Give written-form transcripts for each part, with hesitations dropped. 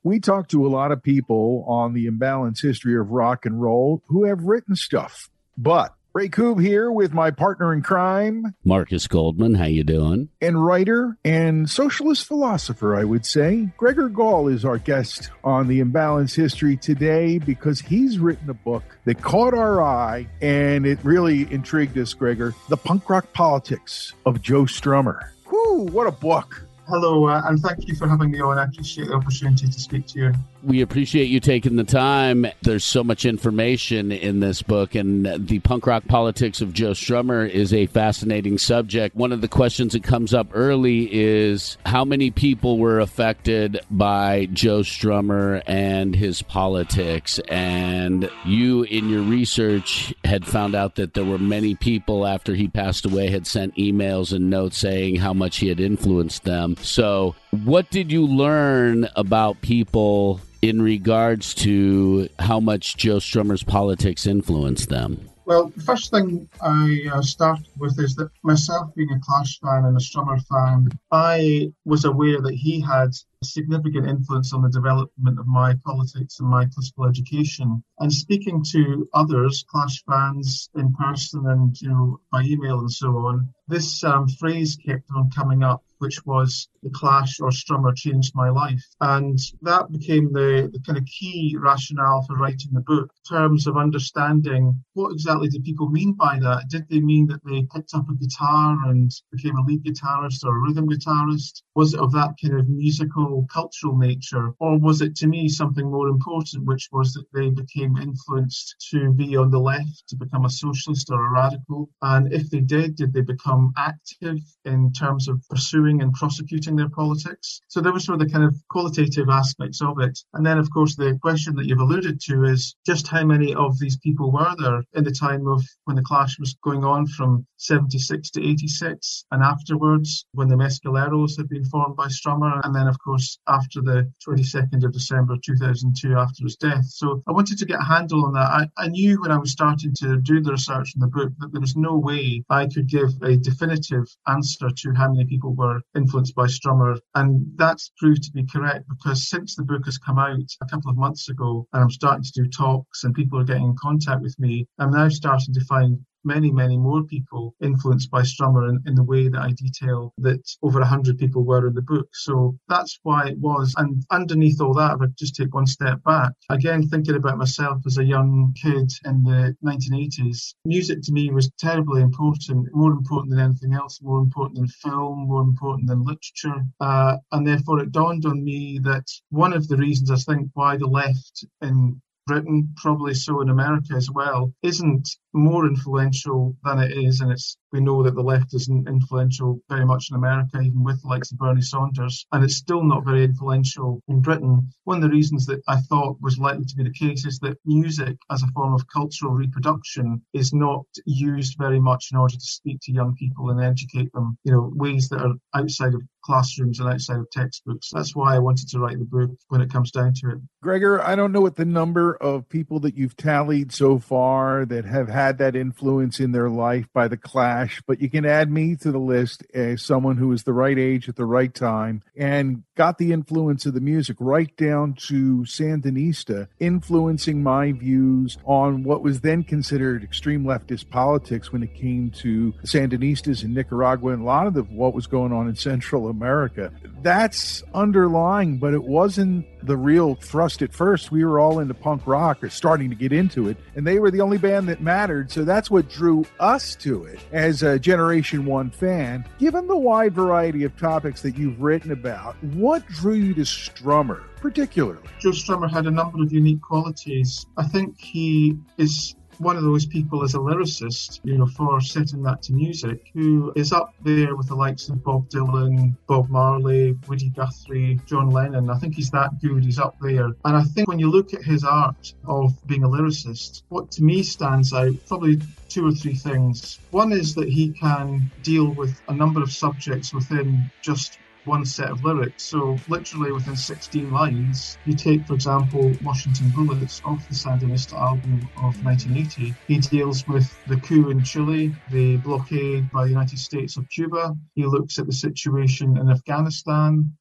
We talk to a lot of people on the imbalanced history of rock and roll who have written stuff. But Ray Koob here with my partner in crime, Marcus Goldman. How you doing? And writer and socialist philosopher, I would say. Gregor Gall is our guest on the imbalanced history today because he's written a book that caught our eye and it really intrigued us, Gregor. The Punk Rock Politics of Joe Strummer. Whew, what a book. Hello, and thank you for having me on. I appreciate the opportunity to speak to you. We appreciate you taking the time. There's so much information in this book, and the punk rock politics of Joe Strummer is a fascinating subject. One of the questions that comes up early is how many people were affected by Joe Strummer and his politics? And you, in your research, had found out that there were many people after he passed away had sent emails and notes saying how much he had influenced them. So what did you learn about people in regards to how much Joe Strummer's politics influenced them? Well, the first thing I started with is that myself being a Clash fan and a Strummer fan, I was aware that he had a significant influence on the development of my politics and my political education. And speaking to others, Clash fans in person and by email and so on, this phrase kept on coming up, which was the Clash or Strummer changed my life. And that became the kind of key rationale for writing the book in terms of understanding what exactly did people mean by that. Did they mean that they picked up a guitar and became a lead guitarist or a rhythm guitarist? Was it of that kind of musical, cultural nature? Or was it, to me, something more important, which was that they became influenced to be on the left, to become a socialist or a radical? And if they did they become active in terms of pursuing and prosecuting their politics? So there were sort of the kind of qualitative aspects of it. And then, of course, the question that you've alluded to is just how many of these people were there in the time of when the Clash was going on from 76 to 86 and afterwards when the Mescaleros had been formed by Strummer, and then, of course, after the 22nd of December 2002 after his death. So I wanted to get a handle on that. I knew when I was starting to do the research in the book that there was no way I could give a definitive answer to how many people were influenced by Strummer. And that's proved to be correct because since the book has come out a couple of months ago and I'm starting to do talks and people are getting in contact with me, I'm now starting to find many, many more people influenced by Strummer in the way that I detail that over 100 people were in the book. So that's why it was. And underneath all that, if I just take one step back, again, thinking about myself as a young kid in the 1980s, music to me was terribly important, more important than anything else, more important than film, more important than literature. And therefore it dawned on me that one of the reasons I think why the left in Britain, probably so in America as well, isn't more influential than it is, and we know that the left isn't influential very much in America, even with the likes of Bernie Saunders, and it's still not very influential in Britain. One of the reasons that I thought was likely to be the case is that music as a form of cultural reproduction is not used very much in order to speak to young people and educate them, ways that are outside of classrooms and outside of textbooks. That's why I wanted to write the book when it comes down to it. Gregor, I don't know what the number of people that you've tallied so far that have had that influence in their life by the Clash, but you can add me to the list as someone who was the right age at the right time and got the influence of the music right down to Sandinista, influencing my views on what was then considered extreme leftist politics when it came to Sandinistas in Nicaragua and a lot of what was going on in Central America. That's underlying, but it wasn't the real thrust at first. We were all into punk rock or starting to get into it, and they were the only band that mattered. So that's what drew us to it as a Generation 1 fan. Given the wide variety of topics that you've written about, what drew you to Strummer particularly? Joe Strummer had a number of unique qualities. I think he is one of those people as a lyricist, for setting that to music, who is up there with the likes of Bob Dylan, Bob Marley, Woody Guthrie, John Lennon. I think he's that good. He's up there. And I think when you look at his art of being a lyricist, what to me stands out, probably two or three things. One is that he can deal with a number of subjects within just one set of lyrics. So literally within 16 lines, you take, for example, Washington Bullets off the Sandinista album of 1980. He deals with the coup in Chile, the blockade by the United States of Cuba. He looks at the situation in Afghanistan.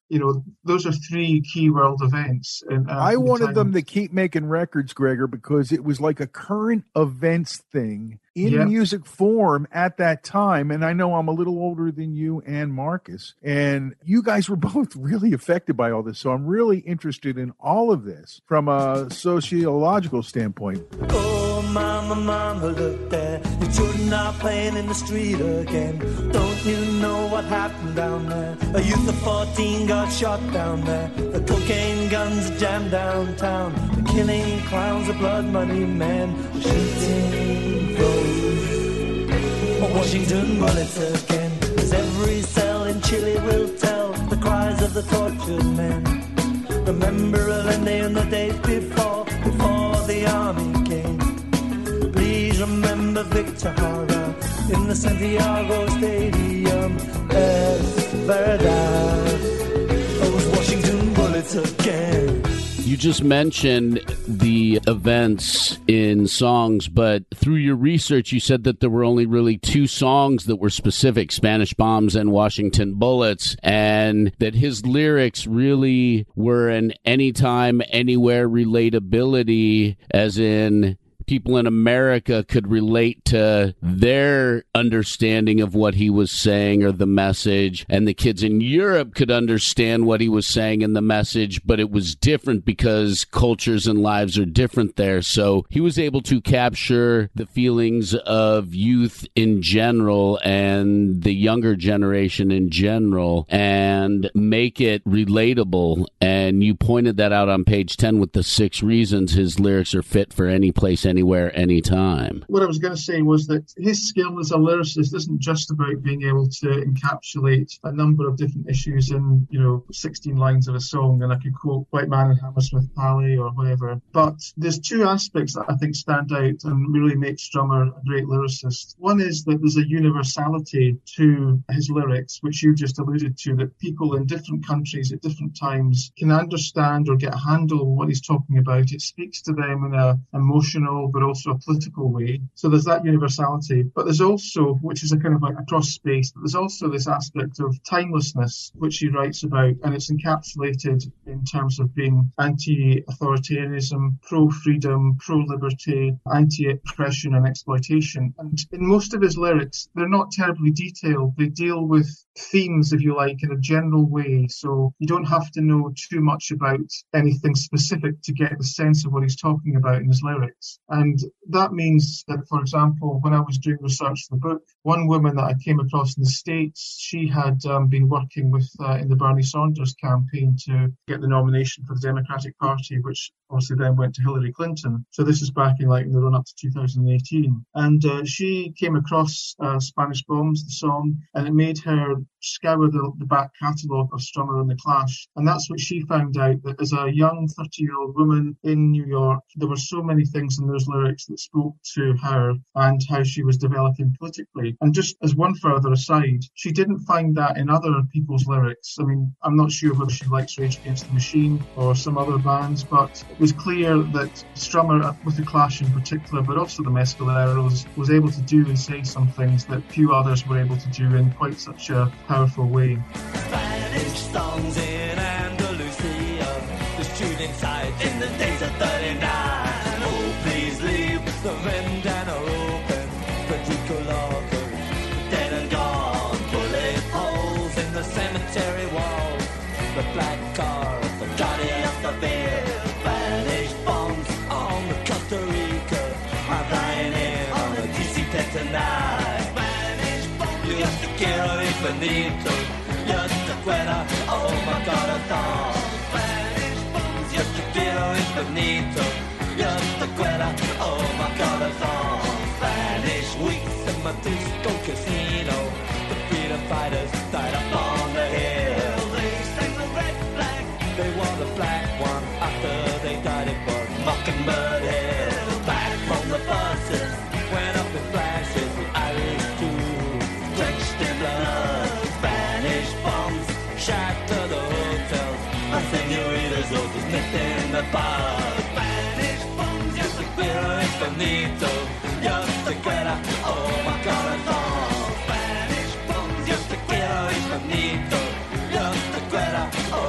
those are three key world events. I wanted them to keep making records, Gregor, because it was like a current events thing in music form at that time. And I know I'm a little older than you and Marcus, and you guys were both really affected by all this. So I'm really interested in all of this from a sociological standpoint. Oh, mama, mama, look there. The children are playing in the street again. Don't you know what happened down there? A youth of 14 got shot down there. The cocaine guns jammed downtown. The killing clowns, the blood money men. The shooting rose. Washington bullets again. As every cell in Chile will tell the cries of the tortured men. Remember Allende and the days before the army came. Please remember Victor Jara in the Santiago Stadium. Es verdad, those Washington bullets again. You just mentioned the events in songs, but through your research, you said that there were only really two songs that were specific, Spanish Bombs and Washington Bullets, and that his lyrics really were an anytime, anywhere relatability, as in people in America could relate to their understanding of what he was saying or the message, and the kids in Europe could understand what he was saying in the message, but it was different because cultures and lives are different there. So he was able to capture the feelings of youth in general and the younger generation in general and make it relatable. And you pointed that out on page 10 with the 6 reasons his lyrics are fit for any place, anywhere, anytime. What I was going to say was that his skill as a lyricist isn't just about being able to encapsulate a number of different issues in, 16 lines of a song, and I could quote White Man and Hammersmith Palais or whatever. But there's two aspects that I think stand out and really make Strummer a great lyricist. One is that there's a universality to his lyrics, which you just alluded to, that people in different countries at different times can understand or get a handle on what he's talking about. It speaks to them in an emotional but also a political way. So there's that universality. But there's also, which is a kind of like across space, but there's also this aspect of timelessness, which he writes about, and it's encapsulated in terms of being anti-authoritarianism, pro-freedom, pro-liberty, anti-oppression and exploitation. And in most of his lyrics, they're not terribly detailed. They deal with themes, if you like, in a general way. So you don't have to know too much about anything specific to get the sense of what he's talking about in his lyrics. And that means that, for example, when I was doing research for the book, one woman that I came across in the States, she had been working with in the Bernie Sanders campaign to get the nomination for the Democratic Party, which obviously then went to Hillary Clinton. So this is back in the run up to 2018. And she came across Spanish Bombs, the song, and it made her scour the back catalogue of Strummer and the Clash. And that's what she found out, that as a young 30-year-old woman in New York, there were so many things in those lyrics that spoke to her and how she was developing politically. And just as one further aside, she didn't find that in other people's lyrics. I mean, I'm not sure whether she likes Rage Against the Machine or some other bands, but it was clear that Strummer, with the Clash in particular, but also the Mescaleros, was able to do and say some things that few others were able to do in quite such a powerful way. Spanish songs in Andalusia, the shooting sight in the days of 39. Oh, please leave the vendana open, Federico Locker, dead and gone. Bullet holes in the cemetery wall, the black car, the Guardian of the Veil. Spanish bombs on the Costa Rica, I'm flying in on the DC-10 tonight. Spanish bombs, yo te quiero infinito, yo te quiero, oh my corazón. Spanish bombs, yo te quiero infinito, yo te quiero, oh my corazón. Spanish weeks in my disco casino, the freedom fighters died up on the hill. They sang the red flag, they wore the black one after they died it was Mockingbird Hill. Back from the buses, went up in flashes, the Irish too, drenched in blood. Spanish bombs shatter the hotels, my senoritas all just missed in the bar. Spanish bombs, yo te quiero infinito, yo te quiero, oh my corazón. Spanish bombs, yo te quiero infinito, yo te quiero, oh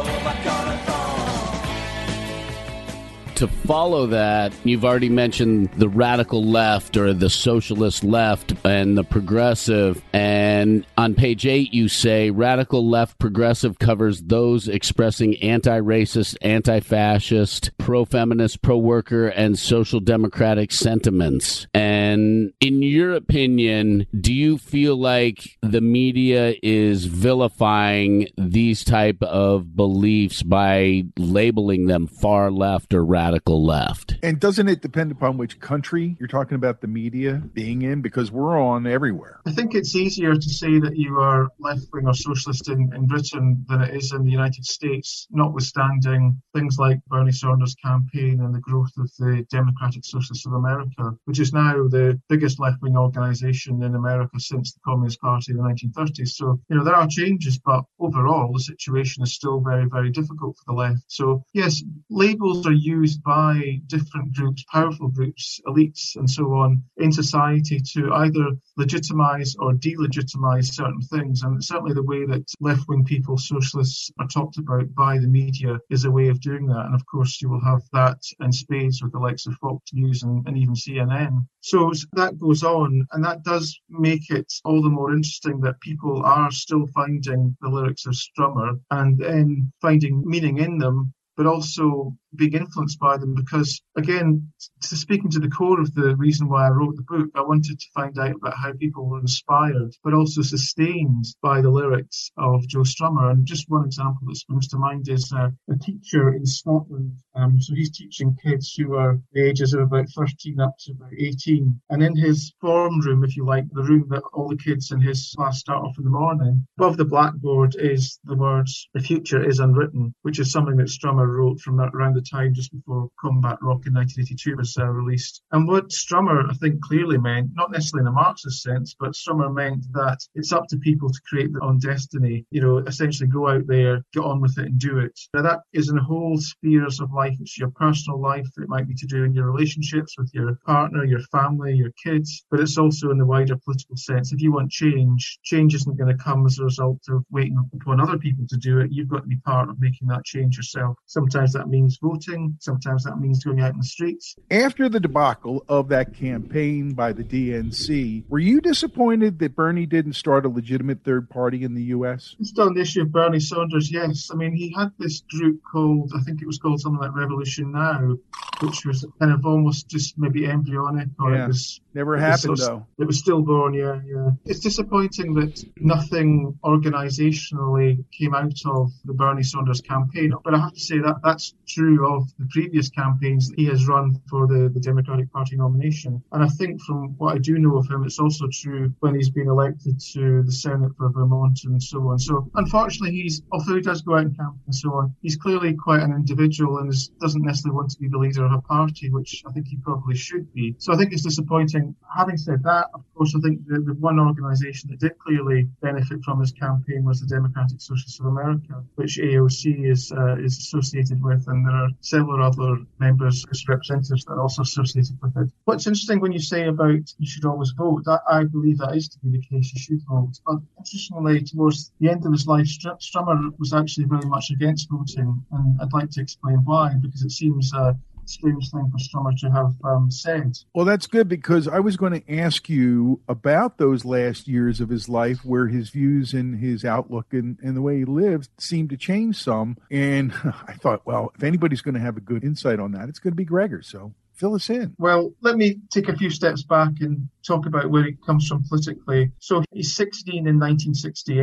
to follow that, you've already mentioned the radical left or the socialist left and the progressive. And on page 8, you say radical left progressive covers those expressing anti-racist, anti-fascist, pro-feminist, pro-worker, and social democratic sentiments. And in your opinion, do you feel like the media is vilifying these type of beliefs by labeling them far left or radical left? And doesn't it depend upon which country you're talking about the media being in? Because we're on everywhere. I think it's easier to say that you are left-wing or socialist in Britain than it is in the United States, notwithstanding things like Bernie Sanders' campaign and the growth of the Democratic Socialists of America, which is now the biggest left-wing organization in America since the Communist Party in the 1930s. So, there are changes, but overall the situation is still very, very difficult for the left. So, yes, labels are used by different groups, powerful groups, elites and so on in society to either legitimize or delegitimize certain things. And certainly the way that left-wing people, socialists, are talked about by the media is a way of doing that. And of course, you will have that in spades with the likes of Fox News and even CNN. So that goes on, and that does make it all the more interesting that people are still finding the lyrics of Strummer and then finding meaning in them, but also being influenced by them because, again, speaking to the core of the reason why I wrote the book, I wanted to find out about how people were inspired, but also sustained by the lyrics of Joe Strummer. And just one example that springs to mind is a teacher in Scotland. So he's teaching kids who are the ages of about 13 up to about 18. And in his form room, if you like, the room that all the kids in his class start off in the morning, above the blackboard is the words, "The future is unwritten," which is something that Strummer wrote from that around the time just before Combat Rock in 1982 was released. And what Strummer, I think, clearly meant, not necessarily in a Marxist sense, but Strummer meant that it's up to people to create their own destiny, essentially go out there, get on with it and do it. Now that is in whole spheres of life. It's your personal life. It might be to do in your relationships with your partner, your family, your kids, but it's also in the wider political sense. If you want change, change isn't going to come as a result of waiting upon other people to do it. You've got to be part of making that change yourself. Sometimes that means voting. Sometimes that means going out in the streets. After the debacle of that campaign by the DNC, were you disappointed that Bernie didn't start a legitimate third party in the U.S.? Just on the issue of Bernie Sanders, yes. I mean, he had this group called, I think it was called something like Revolution Now, which was kind of almost just maybe embryonic. Or yeah. It was never happened, though. It was stillborn, yeah. It's disappointing that nothing organisationally came out of the Bernie Sanders campaign. But I have to say that that's true of the previous campaigns that he has run for the Democratic Party nomination. And I think from what I do know of him, it's also true when he's been elected to the Senate for Vermont and so on. So unfortunately, although he does go out and campaign and so on, he's clearly quite an individual and doesn't necessarily want to be the leader of a party, which I think he probably should be. So I think it's disappointing. Having said that, of course, I think the one organisation that did clearly benefit from his campaign was the Democratic Socialists of America, which AOC is associated with, and there are several other members, representatives that are also associated with it. What's interesting when you say about you should always vote, I believe that is to be the case, you should vote. But interestingly, towards the end of his life, Strummer was actually very much against voting, and I'd like to explain why, because it seems strange thing for Strummer to have said. Well, that's good, because I was going to ask you about those last years of his life where his views and his outlook and the way he lived seemed to change some. And I thought, well, if anybody's going to have a good insight on that, it's going to be Gregor. So fill us in. Well, let me take a few steps back and talk about where he comes from politically. So he's 16 in 1968.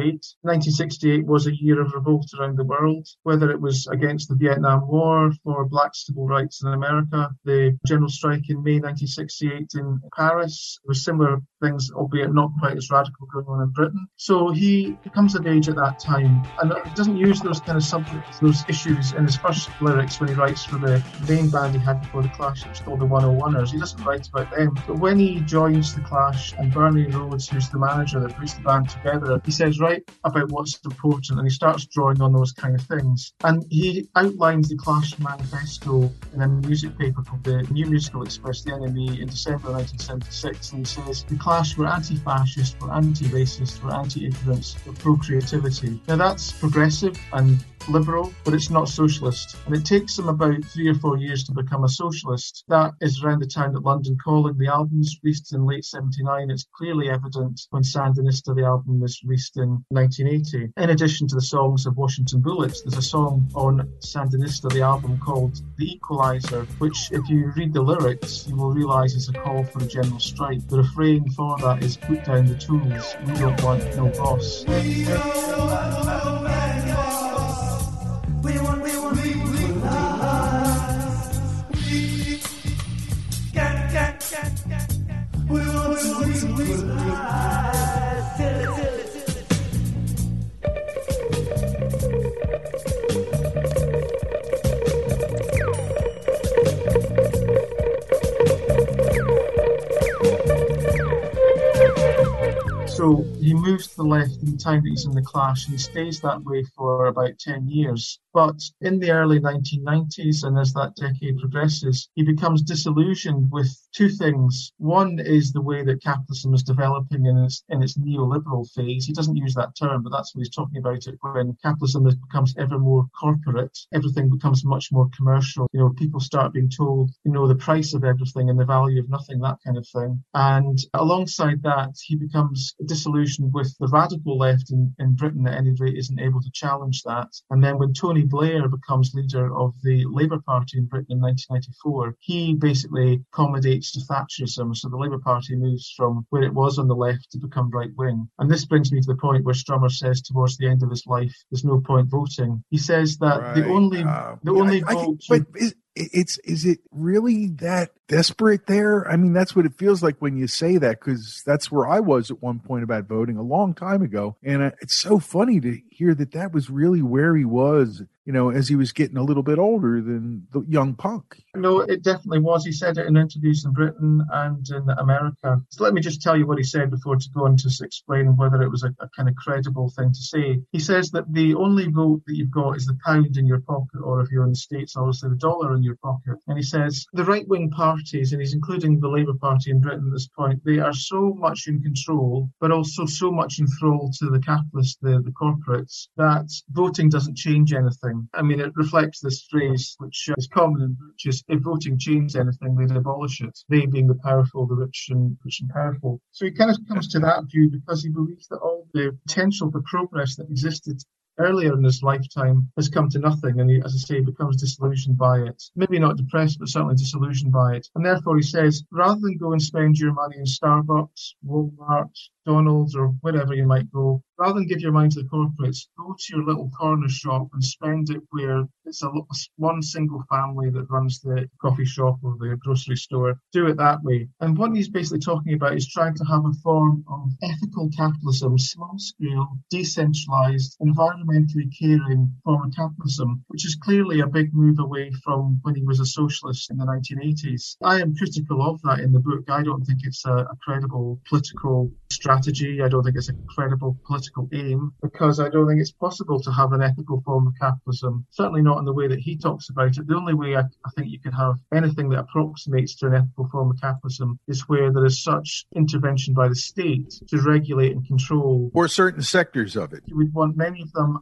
1968 was a year of revolt around the world, whether it was against the Vietnam War, for black civil rights in America, the general strike in May 1968 in Paris. There were similar things, albeit not quite as radical, going on in Britain. So he comes of age at that time, and he doesn't use those kind of subjects, those issues in his first lyrics when he writes for the main band he had before the Clash, it was called the 101ers. He doesn't write about them. But when he joins the Clash, and Bernie Rhodes, who's the manager that puts the band together, he says, write about what's important, and he starts drawing on those kind of things. And he outlines the Clash manifesto in a music paper called the New Musical Express, the NME, in December 1976, and he says, the Clash were anti-fascist, were anti-racist, were anti-ignorance, were pro-creativity. Now that's progressive, and liberal, but it's not socialist. And it takes him about 3 or 4 years to become a socialist. That is around the time that London Calling, the album, is released in late 79. It's clearly evident when Sandinista, the album, was released in 1980. In addition to the songs of Washington Bullets, there's a song on Sandinista, the album, called The Equalizer, which, if you read the lyrics, you will realise is a call for a general strike. The refrain for that is, "Put down the tools, we don't want no boss." We don't want no man boss. We want So he moves to the left in the time that he's in the Clash, and he stays that way for about 10 years. But in the early 1990s, and as that decade progresses, he becomes disillusioned with two things. One is the way that capitalism is developing in its neoliberal phase. He doesn't use that term, but that's what he's talking about it. When capitalism becomes ever more corporate, everything becomes much more commercial. People start being told, the price of everything and the value of nothing, that kind of thing. And alongside that, he becomes disillusioned with the radical left in Britain, at any rate, isn't able to challenge that. And then when Tony Blair becomes leader of the Labour Party in Britain in 1994, he basically accommodates to Thatcherism. So the Labour Party moves from where it was on the left to become right-wing. And this brings me to the point where Strummer says towards the end of his life, there's no point voting. He says that the only vote... But is it really that desperate there? I mean, that's what it feels like when you say that, because that's where I was at one point about voting a long time ago. And it's so funny to hear that was really where he was, as he was getting a little bit older than the young punk. No, it definitely was. He said it in interviews in Britain and in America. So let me just tell you what he said before to go on to explain whether it was a kind of credible thing to say. He says that the only vote that you've got is the pound in your pocket, or if you're in the States, obviously the dollar in your pocket. And he says the right-wing parties, and he's including the Labour Party in Britain at this point, they are so much in control, but also so much enthralled to the capitalists, the corporates, that voting doesn't change anything. I mean, it reflects this phrase, which is common, which is, if voting changed anything, they'd abolish it. They being the powerful, the rich and powerful. So he kind of comes to that view because he believes that all the potential for progress that existed earlier in his lifetime has come to nothing, and he, as I say, becomes disillusioned by it. Maybe not depressed, but certainly disillusioned by it. And therefore he says, rather than go and spend your money in Starbucks, Walmart, McDonald's, or wherever you might go, rather than give your money to the corporates, go to your little corner shop and spend it where it's one single family that runs the coffee shop or the grocery store. Do it that way. And what he's basically talking about is trying to have a form of ethical capitalism, small-scale, decentralised, environmentally caring form of capitalism, which is clearly a big move away from when he was a socialist in the 1980s. I am critical of that in the book. I don't think it's a credible political strategy. I don't think it's a credible political aim, because I don't think it's possible to have an ethical form of capitalism, certainly not in the way that he talks about it. The only way I think you could have anything that approximates to an ethical form of capitalism is where there is such intervention by the state to regulate and control. Or certain sectors of it. You would want many of them,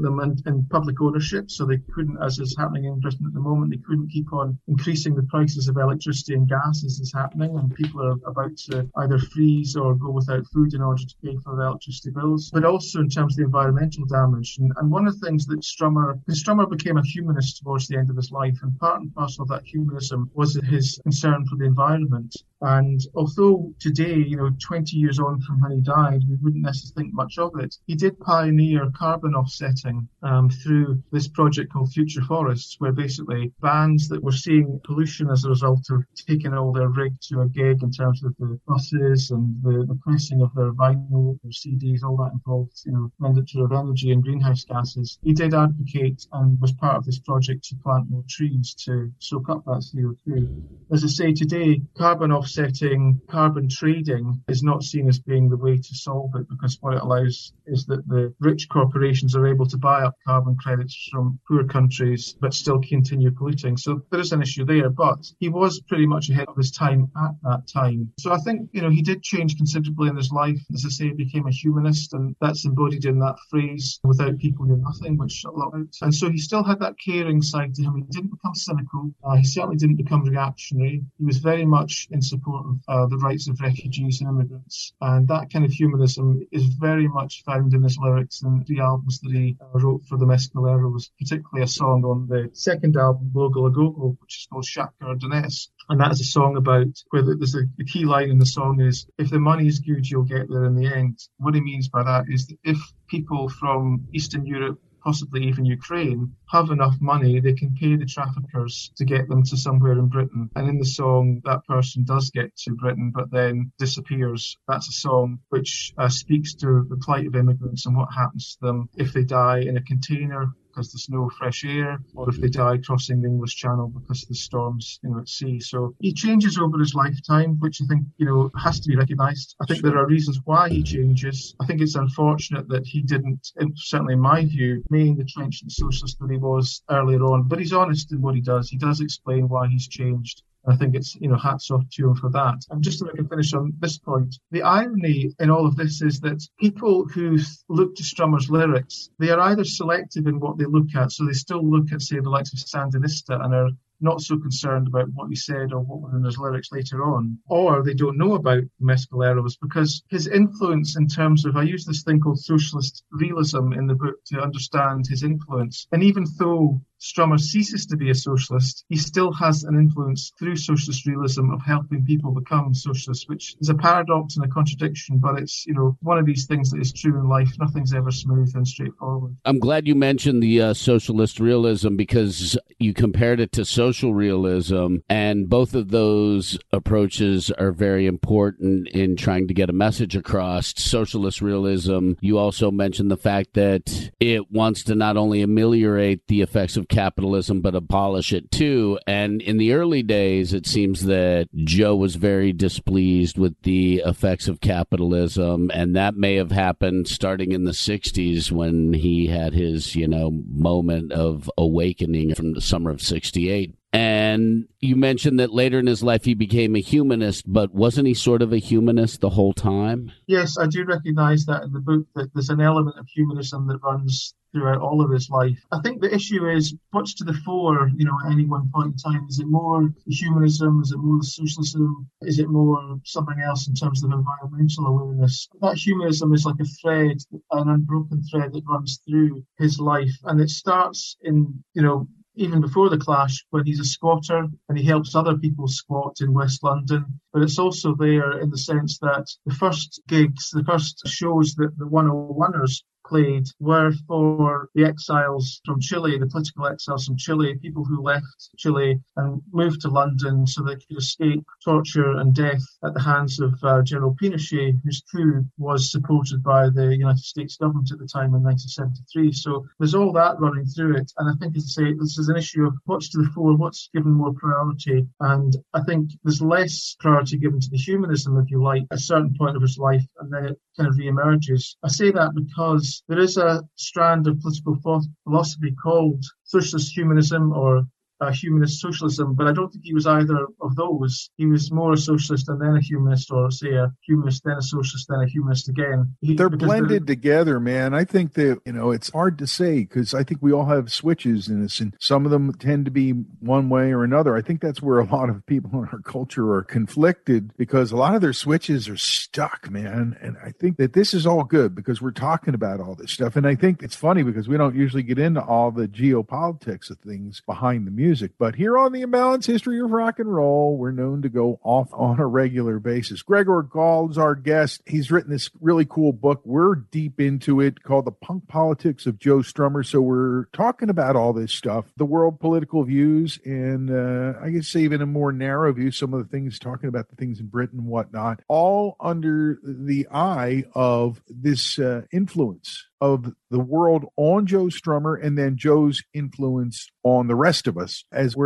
in public ownership, so they couldn't, as is happening in Britain at the moment, they couldn't keep on increasing the prices of electricity and gas as is happening, and people are about to either freeze or go without food in order to pay for their electricity bills, but also in terms of the environmental damage. And one of the things that Strummer became a humanist towards the end of his life, and part and parcel of that humanism was his concern for the environment. And although today, 20 years on from when he died, we wouldn't necessarily think much of it, he did pioneer carbon offsetting through this project called Future Forests, where basically bands that were seeing pollution as a result of taking all their rig to a gig in terms of the buses and the pressing of their vinyl, their CDs, all that involved, expenditure of energy and greenhouse gases. He did advocate and was part of this project to plant more trees to soak up that CO2. As I say, today, carbon offsetting, carbon trading is not seen as being the way to solve it, because what it allows is that the rich corporations are able to buy up carbon credits from poor countries but still continue polluting. So there is an issue there, but he was pretty much ahead of his time at that time. So I think, he did change considerably in his life. life, as I say, became a humanist, and that's embodied in that phrase, without people you're nothing, which a lot. And so he still had that caring side to him. He didn't become cynical. He certainly didn't become reactionary. He was very much in support of the rights of refugees and immigrants. And that kind of humanism is very much found in his lyrics in the albums that he wrote for the Mescaleros, particularly a song on the second album, Gogol a Gogol, which is called Shakhtar Donetsk. And that is a song about where there's the key line in the song is, if the money is good, you'll get there in the end. What he means by that is that if people from Eastern Europe, possibly even Ukraine, have enough money, they can pay the traffickers to get them to somewhere in Britain. And in the song, that person does get to Britain, but then disappears. That's a song which speaks to the plight of immigrants and what happens to them if they die in a container because there's no fresh air, or if they die crossing the English Channel because of the storms, at sea. So he changes over his lifetime, which I think, has to be recognised. I think there are reasons why he changes. I think it's unfortunate that he didn't, certainly in my view, remain the trenchant socialist that he was earlier on. But he's honest in what he does. He does explain why he's changed. I think it's, hats off to him for that. And just so I can finish on this point, the irony in all of this is that people who look to Strummer's lyrics, they are either selective in what they look at, so they still look at, say, the likes of Sandinista and are not so concerned about what he said or what were in his lyrics later on, or they don't know about Mescaleros because his influence in terms of, I use this thing called socialist realism in the book to understand his influence. And even though Strummer ceases to be a socialist, he still has an influence through socialist realism of helping people become socialists, which is a paradox and a contradiction, but it's, one of these things that is true in life. Nothing's ever smooth and straightforward. I'm glad you mentioned the socialist realism because you compared it to social realism, and both of those approaches are very important in trying to get a message across. Socialist realism, you also mentioned the fact that it wants to not only ameliorate the effects of capitalism, but abolish it too. And in the early days, it seems that Joe was very displeased with the effects of capitalism, and that may have happened starting in the 60s when he had his, moment of awakening from the summer of 68. And you mentioned that later in his life he became a humanist, but wasn't he sort of a humanist the whole time? Yes, I do recognise that in the book, that there's an element of humanism that runs throughout all of his life. I think the issue is what's to the fore, at any one point in time. Is it more humanism? Is it more socialism? Is it more something else in terms of environmental awareness? That humanism is like a thread, an unbroken thread that runs through his life. And it starts in, even before the Clash, when he's a squatter and he helps other people squat in West London. But it's also there in the sense that the first gigs, the first shows that the 101ers played were for the exiles from Chile, the political exiles from Chile, people who left Chile and moved to London so they could escape torture and death at the hands of General Pinochet, whose coup was supported by the United States government at the time in 1973. So there's all that running through it. And I think, as I say, this is an issue of what's to the fore, what's given more priority. And I think there's less priority given to the humanism, if you like, at a certain point of his life, and then it kind of re-emerges. I say that because there is a strand of political philosophy called socialist humanism or humanist socialism, but I don't think he was either of those. He was more a socialist and then a humanist, or say a humanist, then a socialist, then a humanist again. They're blended together, man. I think that, it's hard to say because I think we all have switches in us, and some of them tend to be one way or another. I think that's where a lot of people in our culture are conflicted because a lot of their switches are stuck, man. And I think that this is all good because we're talking about all this stuff. And I think it's funny because we don't usually get into all the geopolitics of things behind the music. But here on the Imbalanced History of Rock and Roll, we're known to go off on a regular basis. Gregor Gall is our guest. He's written this really cool book. We're deep into it called The Punk Politics of Joe Strummer. So we're talking about all this stuff, the world political views, and I guess even a more narrow view, some of the things, talking about the things in Britain and whatnot, all under the eye of this influence of the world on Joe Strummer and then Joe's influence on the rest of us as we're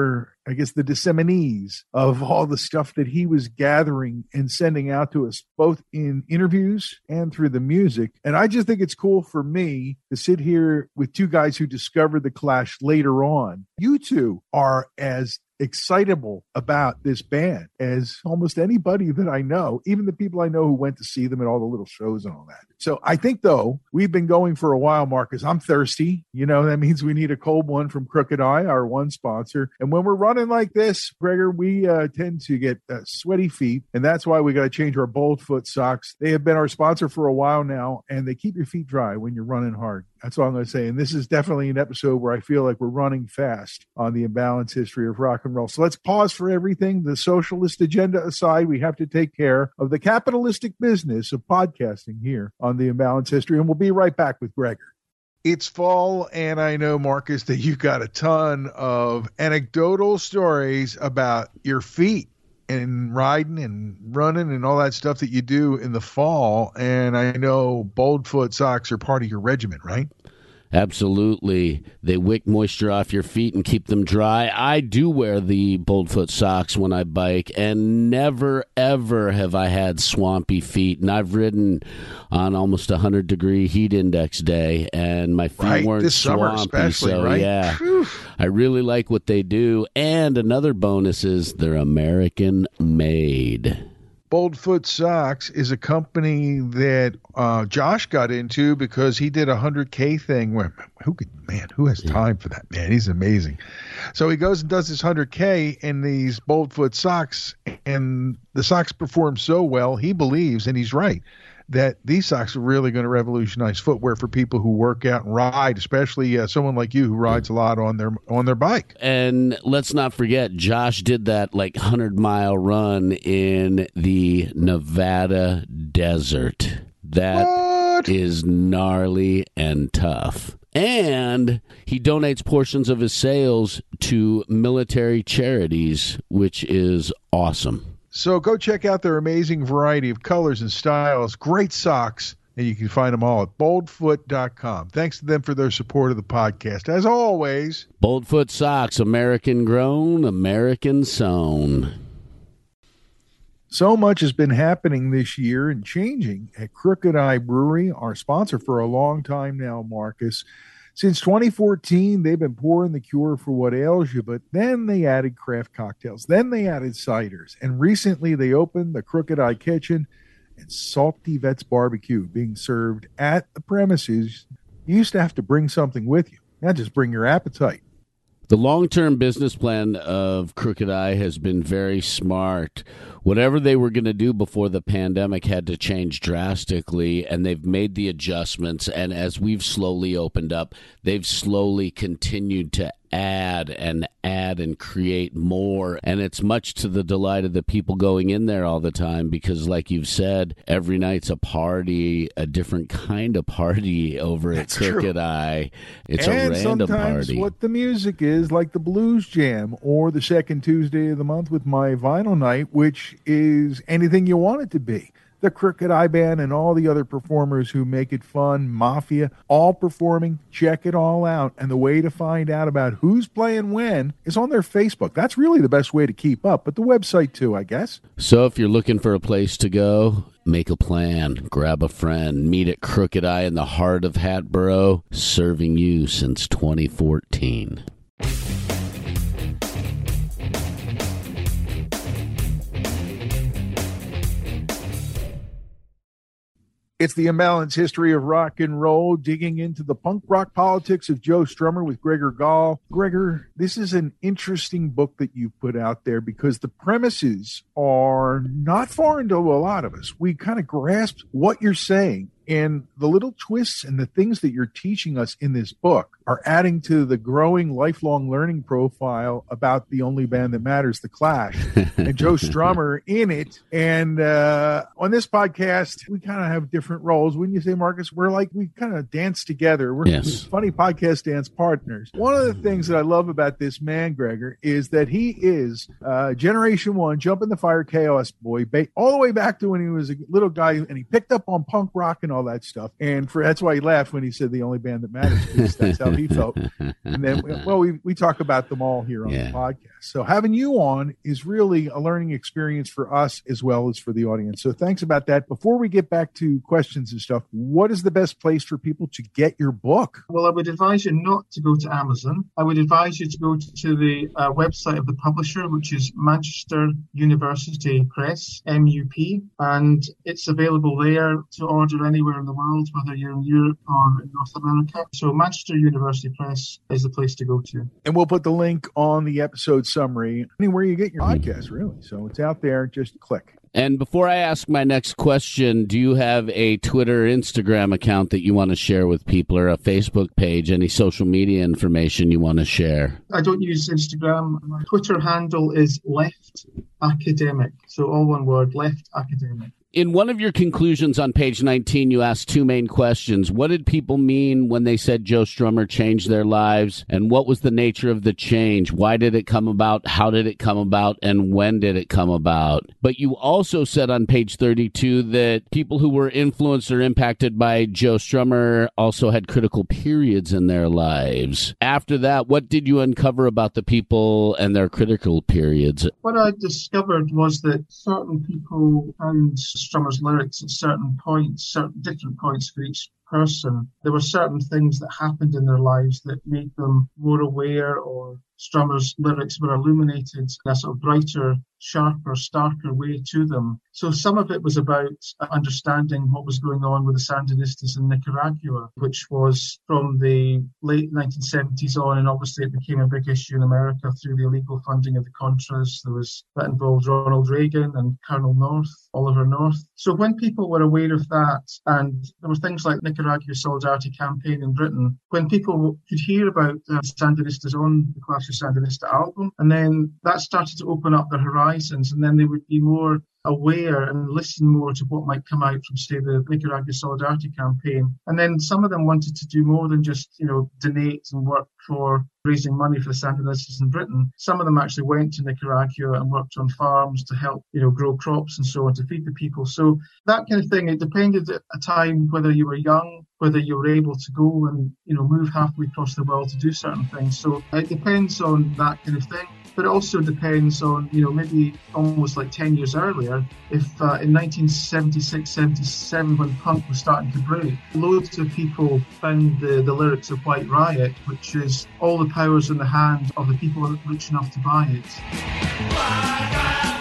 I guess, the disseminates of all the stuff that he was gathering and sending out to us, both in interviews and through the music. And I just think it's cool for me to sit here with two guys who discovered the Clash later on. You two are as excitable about this band as almost anybody that I know, even the people I know who went to see them at all the little shows and all that. So I think, though, we've been going for a while, Marcus. I'm thirsty. You know, that means we need a cold one from Crooked Eye, our one sponsor. And when we're running like this, Gregor, we tend to get sweaty feet, and that's why we got to change our Bold Foot socks. They have been our sponsor for a while now, and they keep your feet dry when you're running hard. That's all I'm going to say. And this is definitely an episode where I feel like we're running fast on the imbalanced history of rock and roll. So let's pause for everything. The socialist agenda aside, we have to take care of the capitalistic business of podcasting here on the imbalanced history. And we'll be right back with Gregor. It's fall, and I know, Marcus, that you've got a ton of anecdotal stories about your feet and riding and running and all that stuff that you do in the fall. And I know Bold Foot socks are part of your regimen, right? Absolutely. They wick moisture off your feet and keep them dry. I do wear the Bold Foot socks when I bike, and never, ever have I had swampy feet. And I've ridden on almost 100-degree heat index day, and my feet weren't this swampy. Summer especially, so, right? yeah, Whew. I really like what they do. And another bonus is they're American made. Bold Foot Socks is a company that Josh got into because he did a 100K thing. Who has time for that, man? He's amazing. So he goes and does this 100K in these Bold Foot socks, and the socks perform so well, he believes, and he's right, that these socks are really going to revolutionize footwear for people who work out and ride, especially someone like you who rides a lot on their bike. And let's not forget, Josh did that 100-mile run in the Nevada desert. That is gnarly and tough. And he donates portions of his sales to military charities, which is awesome. So go check out their amazing variety of colors and styles. Great socks, and you can find them all at boldfoot.com. Thanks to them for their support of the podcast. As always, Bold Foot socks, American grown, American sewn. So much has been happening this year and changing at Crooked Eye Brewery, our sponsor for a long time now, Marcus. Since 2014, they've been pouring the cure for what ails you, but then they added craft cocktails. Then they added ciders. And recently they opened the Crooked Eye Kitchen and Salty Vets Barbecue being served at the premises. You used to have to bring something with you. Now just bring your appetite. The long-term business plan of Crooked Eye has been very smart. Whatever they were going to do before the pandemic had to change drastically, and they've made the adjustments. And as we've slowly opened up, they've slowly continued to add and create more. And it's much to the delight of the people going in there all the time because, like you've said, every night's a party, a different kind of party over at Crooked Eye. It's and a random sometimes party. What the music is, like the Blues Jam or the second Tuesday of the month with my vinyl night, which is anything you want it to be. The Crooked Eye Band and all the other performers who make it fun, Mafia, all performing. Check it all out. And the way to find out about who's playing when is on their Facebook. That's really the best way to keep up, but the website too, I guess. So if you're looking for a place to go, make a plan, grab a friend, meet at Crooked Eye in the heart of Hatboro, serving you since 2014. It's the imbalanced history of rock and roll, digging into the punk rock politics of Joe Strummer with Gregor Gall. Gregor, this is an interesting book that you put out there because the premises are not foreign to a lot of us. We kind of grasp what you're saying, and the little twists and the things that you're teaching us in this book are adding to the growing lifelong learning profile about the only band that matters, The Clash, and Joe Strummer in it. And on this podcast, we kind of have different roles. Wouldn't you say, Marcus? We kind of dance together. We're funny podcast dance partners. One of the things that I love about this man, Gregor, is that he is Generation 1, Jump in the Fire Chaos Boy, all the way back to when he was a little guy, and he picked up on punk rock and all that stuff. And that's why he laughed when he said the only band that matters, because that's how he felt. And then, well, we talk about them all here on the podcast. So having you on is really a learning experience for us as well as for the audience. So thanks about that. Before we get back to questions and stuff, what is the best place for people to get your book? Well, I would advise you not to go to Amazon. I would advise you to go to the website of the publisher, which is Manchester University Press, MUP, and it's available there to order anywhere in the world, whether you're in Europe or in North America. So Manchester University Press is the place to go to. And we'll put the link on the episode summary, anywhere you get your podcast, really. So it's out there. Just click. And before I ask my next question, do you have a Twitter or Instagram account that you want to share with people, or a Facebook page, any social media information you want to share? I don't use Instagram. My Twitter handle is Left Academic. So all one word, Left Academic. In one of your conclusions on page 19, you asked two main questions. What did people mean when they said Joe Strummer changed their lives? And what was the nature of the change? Why did it come about? How did it come about? And when did it come about? But you also said on page 32 that people who were influenced or impacted by Joe Strummer also had critical periods in their lives. After that, what did you uncover about the people and their critical periods? What I discovered was that certain people found Strummer's lyrics at certain points, certain different points for each person. There were certain things that happened in their lives that made them more aware, or Strummer's lyrics were illuminated in a sort of brighter, sharper, starker way to them. So some of it was about understanding what was going on with the Sandinistas in Nicaragua, which was from the late 1970s on, and obviously it became a big issue in America through the illegal funding of the Contras. That involved Ronald Reagan and Colonel North, Oliver North. So when people were aware of that, and there were things like Nicaragua Solidarity Campaign in Britain, when people could hear about the Sandinistas on the Clash of Sandinista album, and then that started to open up their horizons, and then they would be more aware and listen more to what might come out from, say, the Nicaragua Solidarity Campaign. And then some of them wanted to do more than just, donate and work for raising money for the Sandinistas in Britain. Some of them actually went to Nicaragua and worked on farms to help, grow crops and so on to feed the people. So that kind of thing, it depended at a time whether you were young, whether you were able to go and, move halfway across the world to do certain things. So it depends on that kind of thing. But it also depends on, maybe almost like 10 years earlier, if in 1976, 77, when punk was starting to break, loads of people found the lyrics of White Riot, which is all the power's in the hand of the people rich enough to buy it.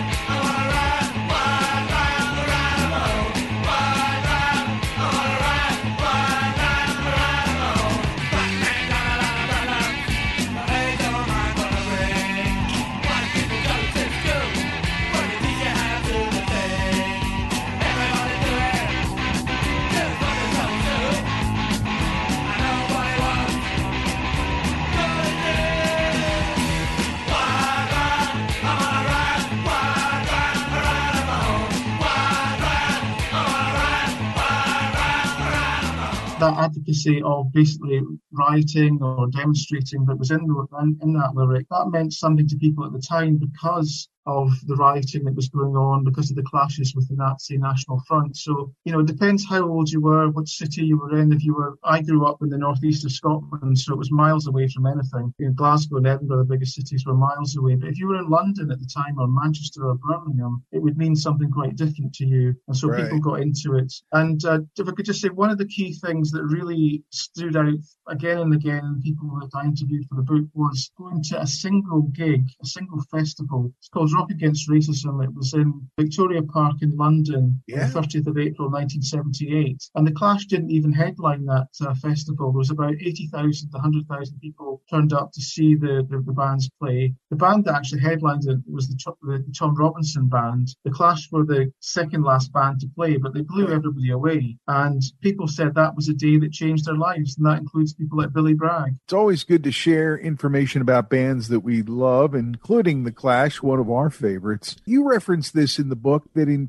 That advocacy of basically rioting or demonstrating that was in that lyric, that meant something to people at the time because of the rioting that was going on, because of the clashes with the Nazi National Front. So, it depends how old you were, what city you were in. I grew up in the northeast of Scotland, so it was miles away from anything. Glasgow and Edinburgh, the biggest cities, were miles away. But if you were in London at the time, or Manchester or Birmingham, it would mean something quite different to you. And so people got into it. And if I could just say, one of the key things that really stood out again and again in people that I interviewed for the book was going to a single gig, a single festival. It's called Rock Against Racism. It was in Victoria Park in London on the 30th of April 1978. And the Clash didn't even headline that festival. There was about 80,000 to 100,000 people turned up to see the bands play. The band that actually headlined it was the Tom Robinson Band. The Clash were the second last band to play, but they blew everybody away. And people said that was a day that changed their lives, and that includes people like Billy Bragg. It's always good to share information about bands that we love, including The Clash, one of our our favorites. You referenced this in the book that in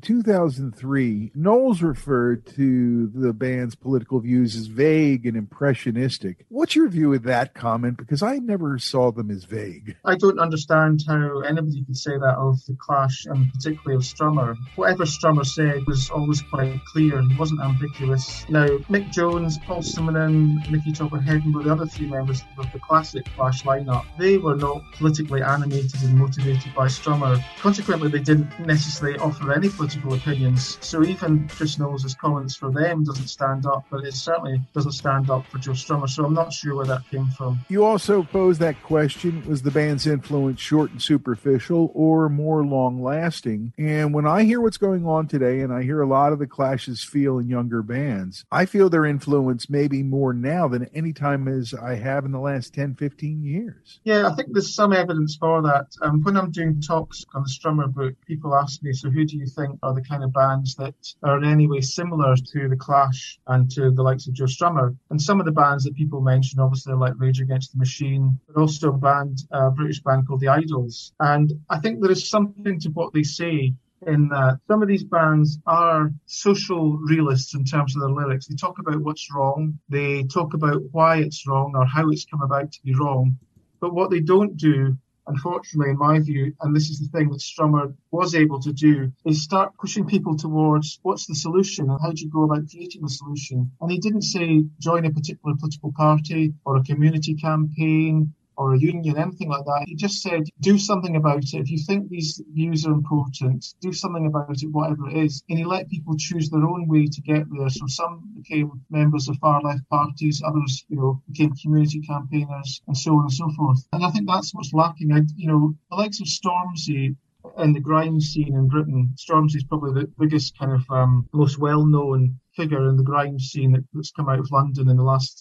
2003, Knowles referred to the band's political views as vague and impressionistic. What's your view of that comment? Because I never saw them as vague. I don't understand how anybody could say that of the Clash, and particularly of Strummer. Whatever Strummer said was always quite clear. He wasn't ambiguous. Now, Mick Jones, Paul Simonon, Nicky Topper-Headon were the other three members of the classic Clash lineup. They were not politically animated and motivated by Strummer. Consequently, they didn't necessarily offer any political opinions. So even Chris Knowles' comments for them doesn't stand up, but it certainly doesn't stand up for Joe Strummer. So I'm not sure where that came from. You also posed that question, was the band's influence short and superficial or more long-lasting? And when I hear what's going on today, and I hear a lot of the Clash's feel in younger bands, I feel their influence maybe more now than any time as I have in the last 10, 15 years. Yeah, I think there's some evidence for that. When I'm doing talks on the Strummer book, people ask me, so who do you think are the kind of bands that are in any way similar to the Clash and to the likes of Joe Strummer? And some of the bands that people mention, obviously, are like Rage Against the Machine, but also a British band called The Idols. And I think there is something to what they say in that some of these bands are social realists in terms of their lyrics. They talk about what's wrong. They talk about why it's wrong or how it's come about to be wrong. But what they don't do, unfortunately, in my view, and this is the thing that Strummer was able to do, is start pushing people towards what's the solution and how do you go about creating a solution. And he didn't say join a particular political party or a community campaign or a union, anything like that. He just said, do something about it. If you think these views are important, do something about it, whatever it is. And he let people choose their own way to get there. So some became members of far-left parties, others, became community campaigners, and so on and so forth. And I think that's what's lacking. The likes of Stormzy in the grime scene in Britain. Stormzy is probably the biggest kind of most well-known figure in the grime scene that's come out of London in the last,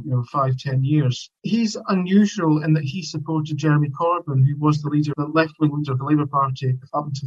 5-10 years. He's unusual in that he supported Jeremy Corbyn, who was the left-wing leader of the Labour Party up until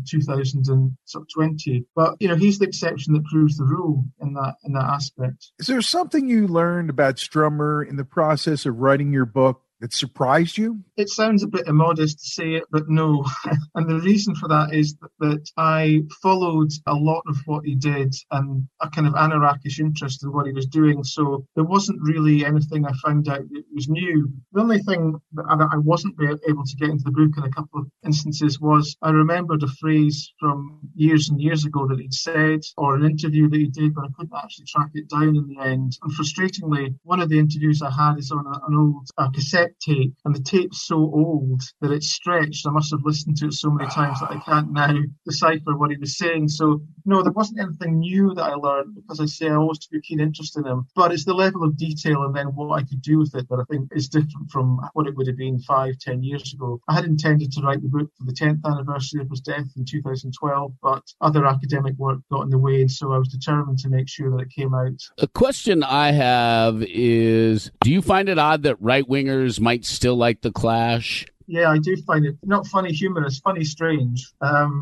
2020. But, he's the exception that proves the rule in that aspect. Is there something you learned about Strummer in the process of writing your book that surprised you? It sounds a bit immodest to say it, but no. And the reason for that is that I followed a lot of what he did and a kind of anarchic interest in what he was doing. So there wasn't really anything I found out that was new. The only thing that I wasn't able to get into the book in a couple of instances was I remembered a phrase from years and years ago that he'd said, or an interview that he did, but I couldn't actually track it down in the end. And frustratingly, one of the interviews I had is on an old cassette tape, and the tape's so old that it's stretched. I must have listened to it so many times that I can't now decipher what he was saying. So no, there wasn't anything new that I learned, because I say I always took a keen interest in him, but it's the level of detail and then what I could do with it that I think is different from what it would have been 5-10 years ago. I had intended to write the book for the 10th anniversary of his death in 2012, but other academic work got in the way, and so I was determined to make sure that it came out. A question I have is, do you find it odd that right-wingers might still like The Clash? Yeah, I do find it not funny humorous, funny strange,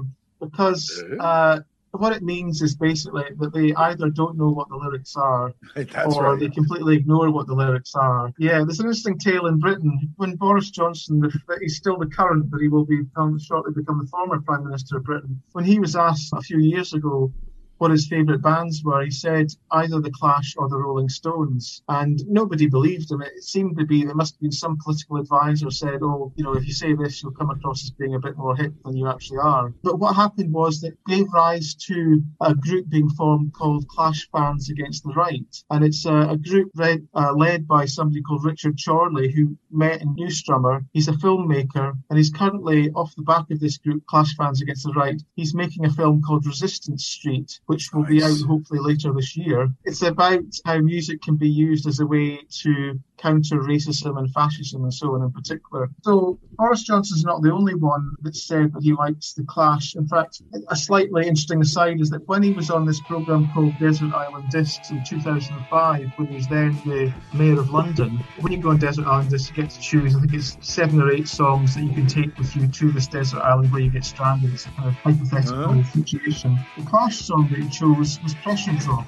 because what it means is basically that they either don't know what the lyrics are or they completely ignore what the lyrics are. Yeah, there's an interesting tale in Britain. When Boris Johnson, he's still the current, but he will shortly become the former Prime Minister of Britain, when he was asked a few years ago what his favourite bands were, he said either The Clash or the Rolling Stones. And nobody believed him. It seemed to be, there must have been some political advisor said, if you say this, you'll come across as being a bit more hip than you actually are. But what happened was that it gave rise to a group being formed called Clash Fans Against the Right. And it's a group led by somebody called Richard Chorley, who met in New Strummer. He's a filmmaker, and he's currently, off the back of this group, Clash Fans Against the Right, he's making a film called Resistance Street, which will be out hopefully later this year. It's about how music can be used as a way to counter racism and fascism and so on in particular. So Boris Johnson's not the only one that said that he likes The Clash. In fact, a slightly interesting aside is that when he was on this programme called Desert Island Discs in 2005, when he was then the Mayor of London, when you go on Desert Island Discs, you get to choose, I think it's 7 or 8 songs that you can take with you to this desert island where you get stranded. It's a kind of hypothetical situation. The Clash song that he chose was Pressure Drop.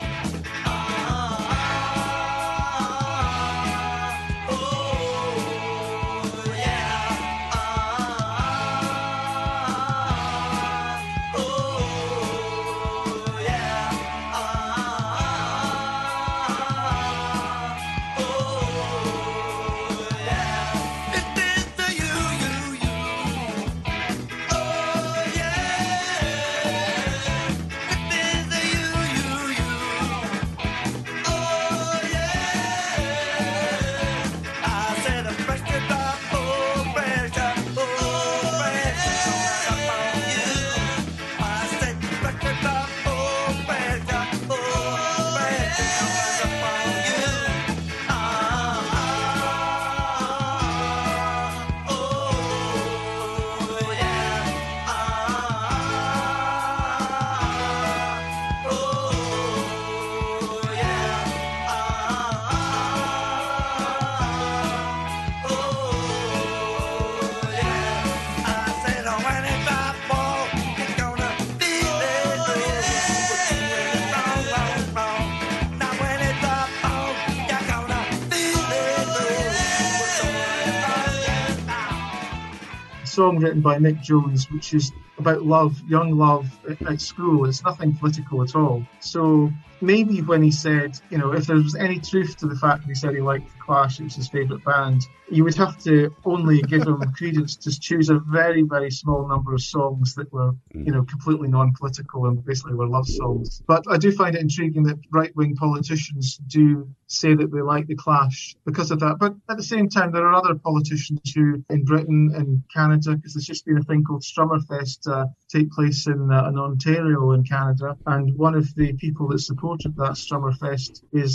song written by Mick Jones, which is about love, young love at school. It's nothing political at all. So maybe when he said, if there was any truth to the fact that he said he liked The Clash, it was his favourite band, you would have to only give him credence to choose a very, very small number of songs that were, completely non-political and basically were love songs. But I do find it intriguing that right-wing politicians do say that they like The Clash because of that. But at the same time, there are other politicians who, in Britain and Canada, because there's just been a thing called Strummerfest take place in Ontario in Canada, and one of the people that supported that Strummerfest is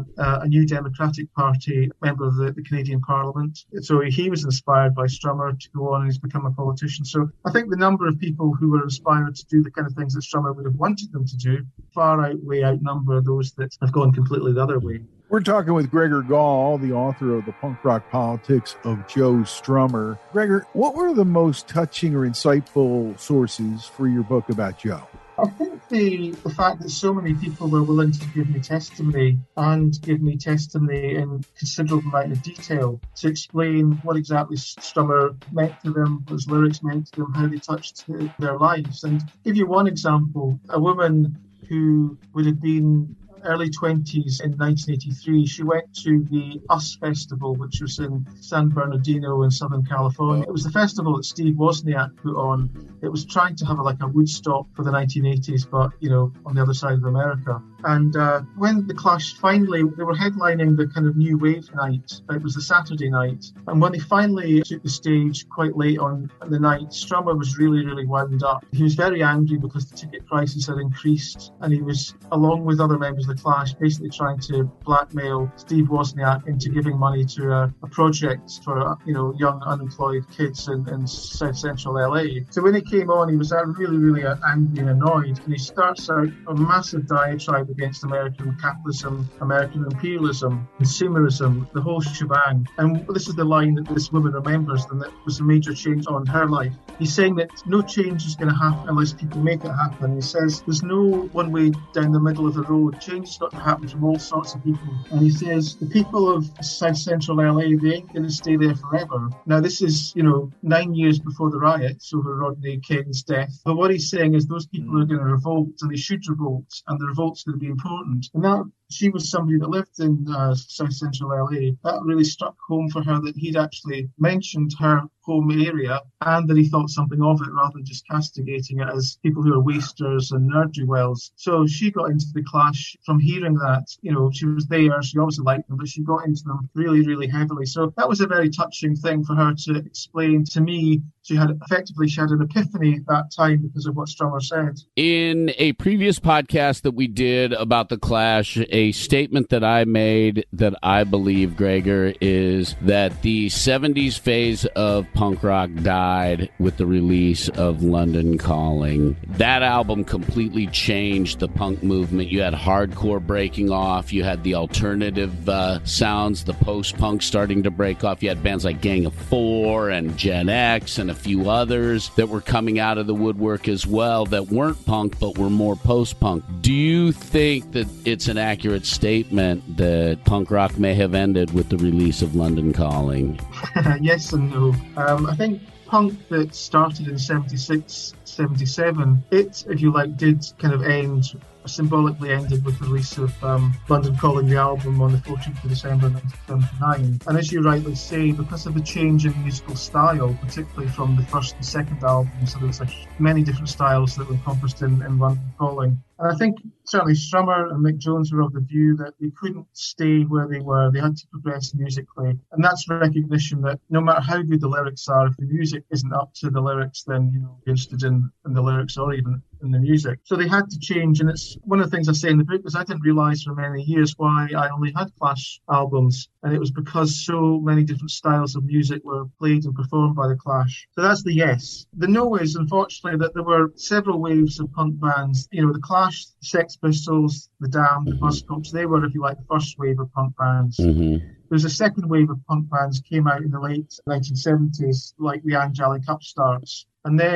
a New Democratic Party member of the Canadian Parliament. So he was inspired by Strummer to go on, and he's become a politician. So I think the number of people who were inspired to do the kind of things that Strummer would have wanted them to do far outnumber those that have gone completely the other way. We're talking with Gregor Gall, the author of The Punk Rock Politics of Joe Strummer. Gregor, what were the most touching or insightful sources for your book about Joe? I think the fact that so many people were willing to give me testimony and give me testimony in considerable amount of detail to explain what exactly Strummer meant to them, what his lyrics meant to them, how they touched their lives. And to give you one example, a woman who would have been early 20s in 1983, she went to the US Festival, which was in San Bernardino in Southern California. It was the festival that Steve Wozniak put on. It was trying to have a Woodstock for the 1980s, but, on the other side of America. And when The Clash finally, they were headlining the kind of New Wave night. It was the Saturday night. And when they finally took the stage quite late on the night, Strummer was really, really wound up. He was very angry because the ticket prices had increased. And he was, along with other members of The Clash, basically trying to blackmail Steve Wozniak into giving money to a project for, young unemployed kids in South Central LA. So when he came on, he was really, really angry and annoyed. And he starts out a massive diatribe against American capitalism, American imperialism, consumerism, the whole shebang. And this is the line that this woman remembers, and that was a major change on her life. He's saying that no change is going to happen unless people make it happen. He says there's no one way down the middle of the road. Change has got to happen from all sorts of people. And he says the people of South Central LA, they ain't going to stay there forever. Now, this is, 9 years before the riots over Rodney King's death. But what he's saying is those people are going to revolt, and they should revolt, and the revolt's going to be important. And that she was somebody that lived in South Central LA. That really struck home for her, that he'd actually mentioned her home area and that he thought something of it rather than just castigating it as people who are wasters and ne'er-do-wells. So she got into The Clash from hearing that. She was there, she obviously liked them, but she got into them really, really heavily. So that was a very touching thing for her to explain to me. She had an epiphany at that time because of what Strummer said. In a previous podcast that we did about The Clash, a statement that I made that I believe, Gregor, is that the 70s phase of punk rock died with the release of London Calling. That album completely changed the punk movement. You had hardcore breaking off. You had the alternative sounds, the post-punk starting to break off. You had bands like Gang of Four and Gen X and a few others that were coming out of the woodwork as well that weren't punk but were more post-punk. Do you think that it's an accurate statement that punk rock may have ended with the release of London Calling? Yes and no. I think punk that started in 76, 77, it, if you like, did kind of symbolically ended with the release of London Calling, the album, on the 14th of December 1979. And as you rightly say, because of the change in musical style, particularly from the first and second album, so there was many different styles that were encompassed in London Calling. And I think certainly Strummer and Mick Jones were of the view that they couldn't stay where they were. They had to progress musically. And that's recognition that no matter how good the lyrics are, if the music isn't up to the lyrics, then, you're interested in the lyrics or even in the music. So they had to change. And it's one of the things I say in the book is I didn't realise for many years why I only had Clash albums. And it was because so many different styles of music were played and performed by the Clash. So that's the yes. The no is, unfortunately, that there were several waves of punk bands. The Clash, Sex Pistols, The Damned, the Buzzcocks, they were, if you like, the first wave of punk bands. There was a second wave of punk bands came out in the late 1970s, like the Angelic Upstarts. And then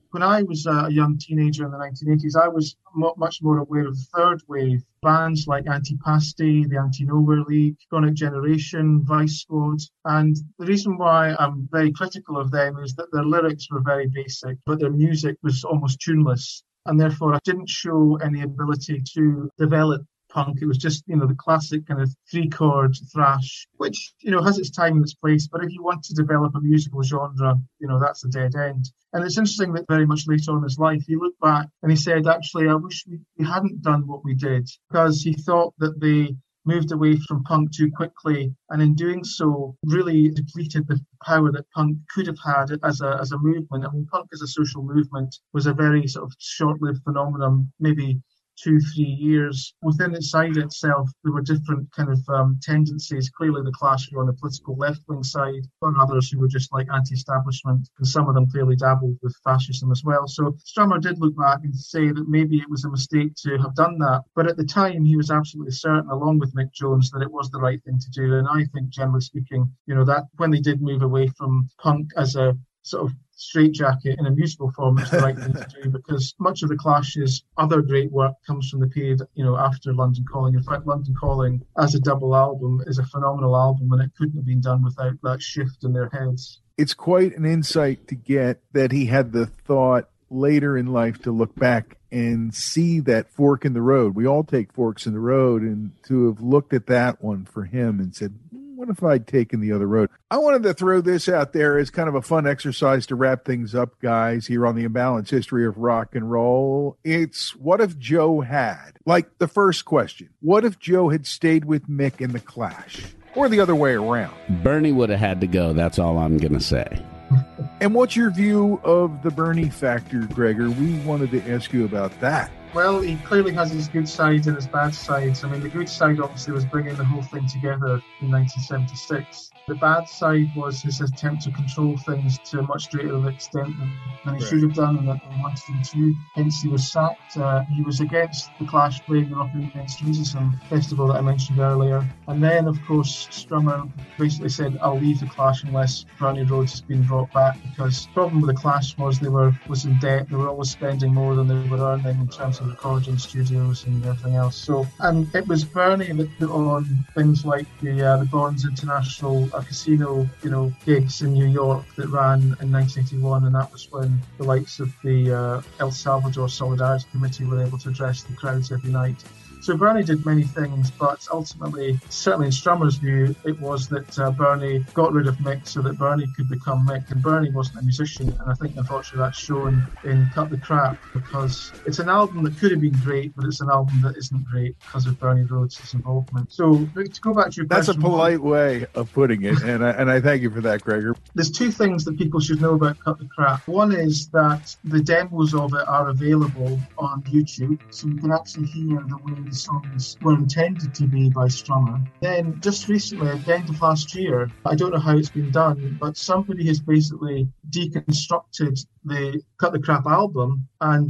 when I was a young teenager in the 1980s, I was much more aware of the third wave. Bands like Antipasti, the Anti-Nowhere League, Chronic Generation, Vice Squad. And the reason why I'm very critical of them is that their lyrics were very basic, but their music was almost tuneless. And therefore, I didn't show any ability to develop punk. It was just, the classic kind of 3-chord thrash, which, has its time and its place. But if you want to develop a musical genre, that's a dead end. And it's interesting that very much later on in his life, he looked back and he said, actually, I wish we hadn't done what we did, because he thought that they moved away from punk too quickly, and in doing so really depleted the power that punk could have had as a movement. I mean, punk as a social movement was a very sort of short-lived phenomenon, maybe 2-3 years. Within inside itself, there were different kind of tendencies. Clearly, the Clash were on the political left-wing side, and others who were just like anti-establishment, and some of them clearly dabbled with fascism as well. So Strummer did look back and say that maybe it was a mistake to have done that. But at the time, he was absolutely certain, along with Mick Jones, that it was the right thing to do. And I think, generally speaking, that when they did move away from punk as a sort of straitjacket in a musical form, it's the right thing to do, because much of the Clash's other great work comes from the period, after London Calling. In fact, London Calling as a double album is a phenomenal album, and it couldn't have been done without that shift in their heads. It's quite an insight to get that he had the thought later in life to look back and see that fork in the road. We all take forks in the road, and to have looked at that one for him and said, what if I'd taken the other road? I wanted to throw this out there as kind of a fun exercise to wrap things up, guys, here on the Imbalanced History of Rock and Roll. It's what if Joe had? Like the first question, what if Joe had stayed with Mick in the Clash? Or the other way around? Bernie would have had to go. That's all I'm going to say. And what's your view of the Bernie factor, Gregor? We wanted to ask you about that. Well, he clearly has his good sides and his bad sides. I mean, the good side obviously was bringing the whole thing together in 1976. The bad side was his attempt to control things to a much greater extent than he should have done, and that he wanted him to. Hence, he was sacked. He was against the Clash playing the Rock Against Racism festival that I mentioned earlier. And then, of course, Strummer basically said, I'll leave the Clash unless Bernie Rhodes has been brought back, because the problem with the Clash was was in debt. They were always spending more than they were earning in terms of recording studios and everything else. So, and it was Bernie that put on things like the Bonds International casino, gigs in New York that ran in 1981, and that was when the likes of the El Salvador Solidarity Committee were able to address the crowds every night. So Bernie did many things, but ultimately, certainly in Strummer's view, it was that Bernie got rid of Mick so that Bernie could become Mick, and Bernie wasn't a musician, and I think unfortunately that's shown in Cut the Crap, because it's an album that could have been great, but it's an album that isn't great because of Bernie Rhodes' involvement. So to go back to your question... That's a polite way of putting it, and I thank you for that, Gregor. There's two things that people should know about Cut the Crap. One is that the demos of it are available on YouTube, so you can actually hear the way the songs were intended to be by Strummer. Then, just recently, at the end of last year, I don't know how it's been done, but somebody has basically deconstructed the Cut the Crap album and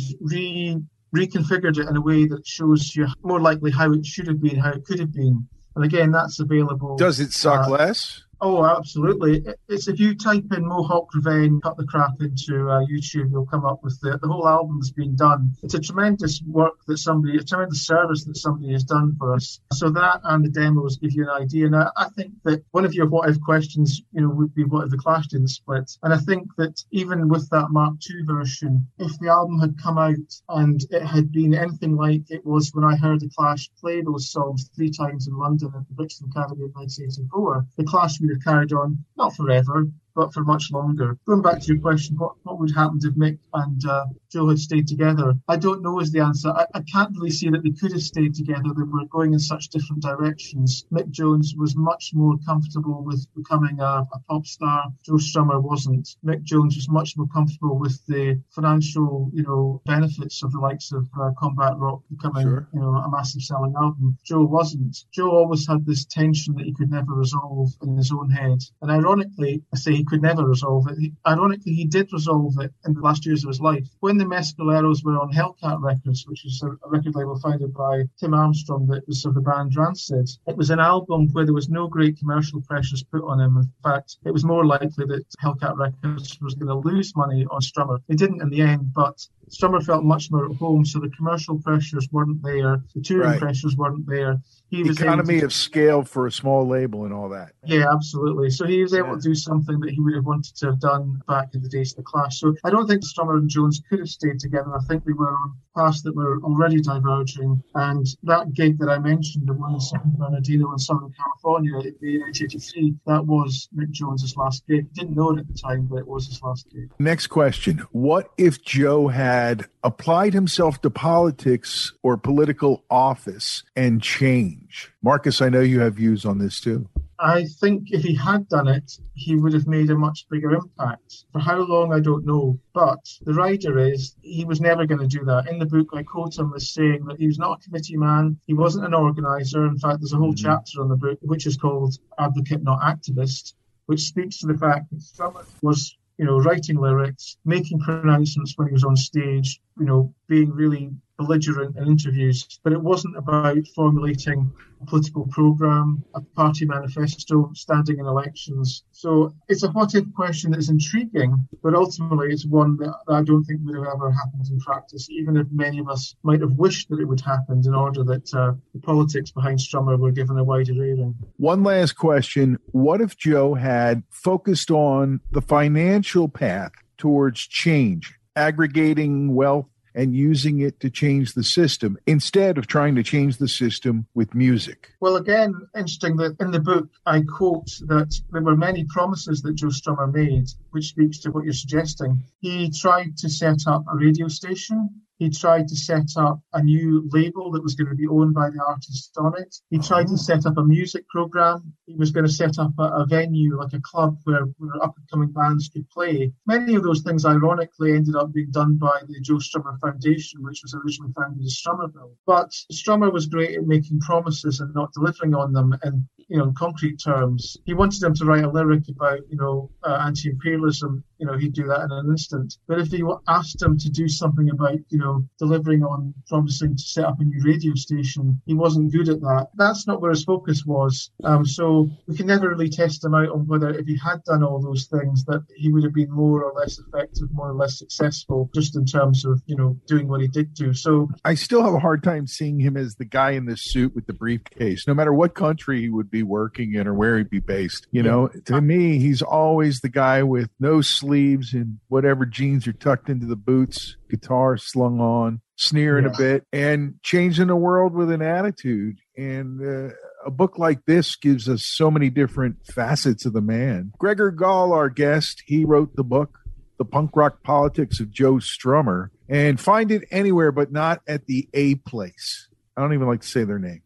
reconfigured it in a way that shows you more likely how it should have been, how it could have been. And again, that's available. Does it suck less? Oh, absolutely. It's if you type in Mohawk Revenge, Cut the Crap into YouTube, you'll come up with the whole album that's been done. It's a tremendous work a tremendous service that somebody has done for us. So that and the demos give you an idea. Now, I think that one of your what if questions, would be what if the Clash didn't split? And I think that even with that Mark II version, if the album had come out and it had been anything like it was when I heard the Clash play those songs 3 times in London at the Brixton Academy in 1984, the Clash would have carried on, not forever, but for much longer. Going back to your question, what would happen if Mick and Joe had stayed together? I don't know is the answer. I can't really see that they could have stayed together. They were going in such different directions. Mick Jones was much more comfortable with becoming a pop star. Joe Strummer wasn't. Mick Jones was much more comfortable with the financial, benefits of the likes of Combat Rock becoming, a massive selling album. Joe wasn't. Joe always had this tension that he could never resolve in his own head. And ironically, I say he could never resolve it. Ironically, he did resolve it in the last years of his life. When when the Mescaleros were on Hellcat Records, which is a record label founded by Tim Armstrong that was of the band Rancid, it was an album where there was no great commercial pressures put on him. In fact, it was more likely that Hellcat Records was going to lose money on Strummer. They didn't in the end, but Strummer felt much more at home, so the commercial pressures weren't there, the touring pressures weren't there. He was economy of scale for a small label and all that. Yeah, absolutely. So he was able to do something that he would have wanted to have done back in the days of the Clash. So I don't think Strummer and Jones could have stayed together. I think they were on paths that were already diverging. And that gig that I mentioned, the one in San Bernardino in Southern California in 1983, that was Mick Jones's last gig. Didn't know it at the time, but it was his last gig. Next question. What if Joe had applied himself to politics or political office and change? Marcus, I know you have views on this too. I think if he had done it, he would have made a much bigger impact. For how long, I don't know. But the writer is, he was never going to do that. In the book, I quote him as saying that he was not a committee man. He wasn't an organizer. In fact, there's a whole chapter on the book, which is called Advocate, Not Activist, which speaks to the fact that Strummer was, writing lyrics, making pronouncements when he was on stage, being really belligerent in interviews, but it wasn't about formulating a political program, a party manifesto, standing in elections. So it's a what-if question that is intriguing, but ultimately it's one that I don't think would have ever happened in practice, even if many of us might have wished that it would happen in order that the politics behind Strummer were given a wider airing. One last question. What if Joe had focused on the financial path towards change, aggregating wealth, and using it to change the system instead of trying to change the system with music? Well, again, interesting that in the book, I quote that there were many promises that Joe Strummer made, which speaks to what you're suggesting. He tried to set up a radio station. He tried to set up a new label that was going to be owned by the artists on it. He tried to set up a music program. He was going to set up a venue, like a club where up-and-coming bands could play. Many of those things, ironically, ended up being done by the Joe Strummer Foundation, which was originally founded as Strummerville. But Strummer was great at making promises and not delivering on them in concrete terms. He wanted them to write a lyric about, anti-imperialism. He'd do that in an instant. But if you asked him to do something about, delivering on promising to set up a new radio station, he wasn't good at that. That's not where his focus was. So we can never really test him out on whether if he had done all those things that he would have been more or less effective, more or less successful, just in terms of, doing what he did do. So I still have a hard time seeing him as the guy in the suit with the briefcase, no matter what country he would be working in or where he'd be based. To me, he's always the guy with no sleeves and whatever jeans are tucked into the boots, guitar slung on, sneering a bit, and changing the world with an attitude. And a book like this gives us so many different facets of the man. Gregor Gall, our guest, he wrote the book, The Punk Rock Politics of Joe Strummer, and find it anywhere but not at the A Place. I don't even like to say their name.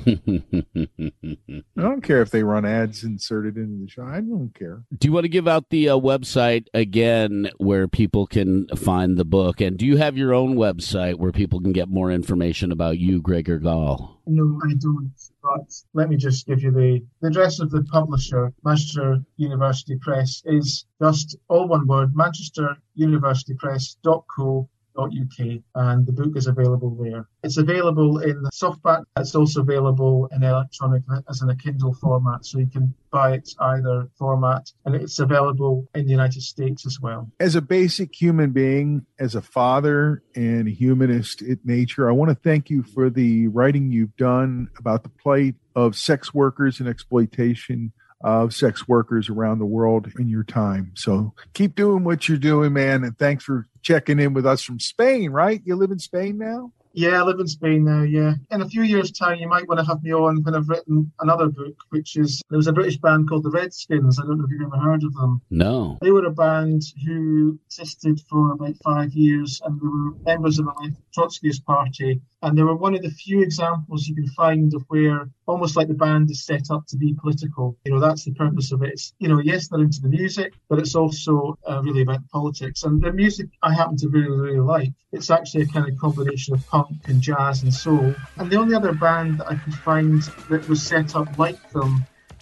I don't care if they run ads inserted into the show. I don't care. Do you want to give out the website again where people can find the book? And do you have your own website where people can get more information about you, Gregor Gall? No, I don't. But let me just give you the address of the publisher. Manchester University Press is just all one word, manchesteruniversitypress.co.uk, and the book is available there. It's available in softback. It's also available in electronic as in a Kindle format, so you can buy it either format, and it's available in the United States as well. As a basic human being, as a father and a humanist at nature, I want to thank you for the writing you've done about the plight of sex workers and exploitation of sex workers around the world in your time. So keep doing what you're doing, man. And thanks for checking in with us from Spain, right? You live in Spain now? Yeah, I live in Spain now, yeah. In a few years' time, you might want to have me on when I've written another book, which is, there was a British band called the Redskins. I don't know if you've ever heard of them. No. They were a band who existed for about 5 years, and they were members of the Trotskyist Party. And they were one of the few examples you can find of where almost like the band is set up to be political. That's the purpose of it. It's, yes, they're into the music, but it's also really about politics. And their music I happen to really, really like. It's actually a kind of combination of punk and jazz and soul. And the only other band that I could find that was set up like them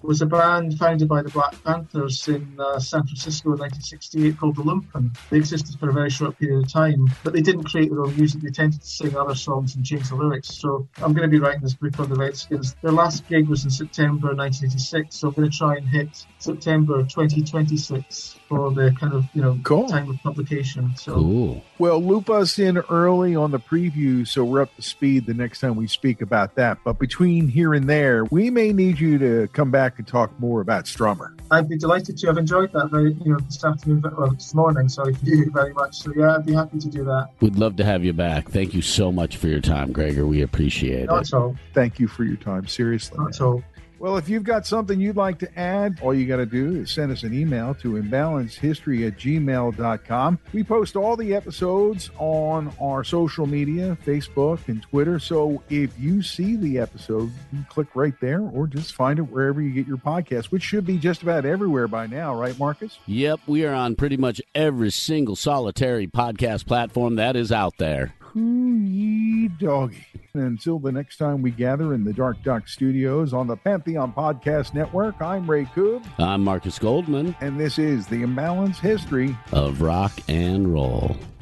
was a band founded by the Black Panthers in San Francisco in 1968 called the Lumpen. They existed for a very short period of time, but they didn't create their own music. They tended to sing other songs and change the lyrics. So I'm going to be writing this book on the Redskins. Their last gig was in September 1986, so I'm going to try and hit September 2026 for the kind of, Cool. time of publication. So. Cool. Well, loop us in early on the preview so we're up to speed the next time we speak about that. But between here and there, we may need you to come back and talk more about Strummer. I'd be delighted to. I've enjoyed that this afternoon, this morning, sorry, for you very much. So yeah, I'd be happy to do that. We'd love to have you back. Thank you so much for your time, Gregor. We appreciate Not it. at all. Thank you for your time. Seriously. Not at all. Well, if you've got something you'd like to add, all you got to do is send us an email to imbalancedhistory@gmail.com. We post all the episodes on our social media, Facebook and Twitter. So if you see the episode, you can click right there or just find it wherever you get your podcast, which should be just about everywhere by now, right, Marcus? Yep, we are on pretty much every single solitary podcast platform that is out there. Hoo-yee doggy. And until the next time we gather in the Dark Doc Studios on the Pantheon Podcast Network, I'm Ray Koob, I'm Marcus Goldman and this is the Imbalanced History of Rock and Roll.